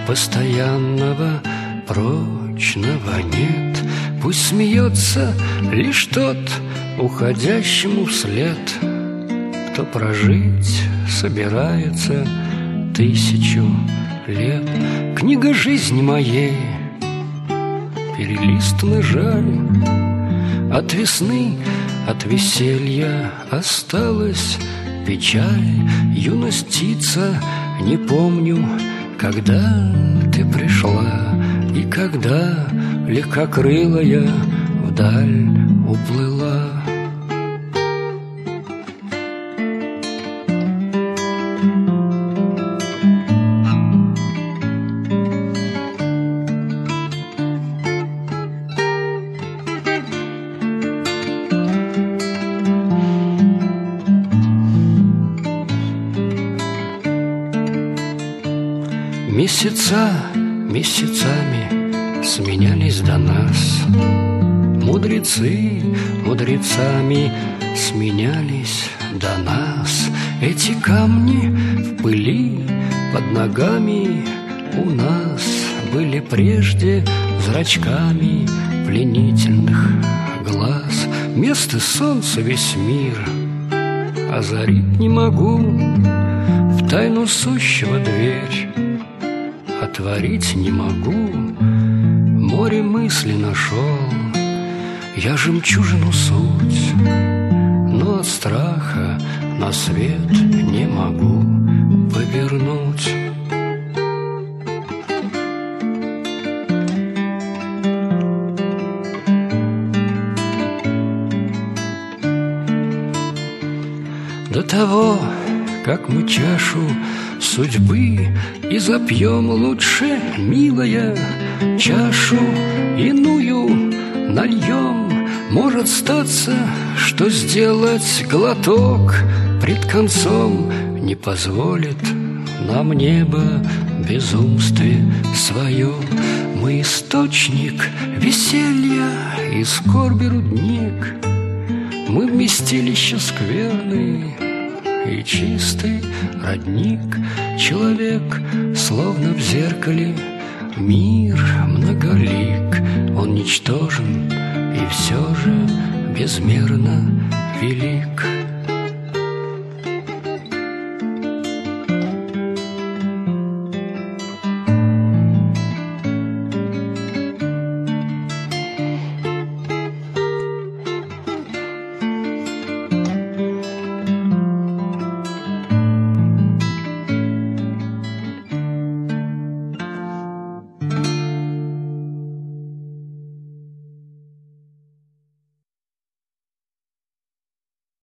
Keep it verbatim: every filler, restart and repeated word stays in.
постоянного, прочного нет. Пусть смеется лишь тот, уходящему вслед, кто прожить собирается тысячу лет. Книга жизни моей перелистана жаль. От весны, от веселья осталась печаль. Юность птица, не помню, когда ты пришла и когда легкокрылая вдаль уплыла. Месяца месяцами сменялись до нас, мудрецы мудрецами сменялись до нас. Эти камни в пыли под ногами у нас были прежде зрачками пленительных глаз. Вместо солнца весь мир озарить не могу, в тайну сущего дверь отворить не могу. Море мысли нашел я жемчужину суть, но от страха на свет не могу повернуть. До того, как мы чашу судьбы и запьем, лучше, милая, чашу иную нальем. Может статься, что сделать глоток пред концом не позволит нам небо безумстве свое. Мы источник веселья и скорби рудник, мы вместилище скверны и чистый родник. Человек, словно в зеркале, мир многолик. Он ничтожен и все же безмерно велик.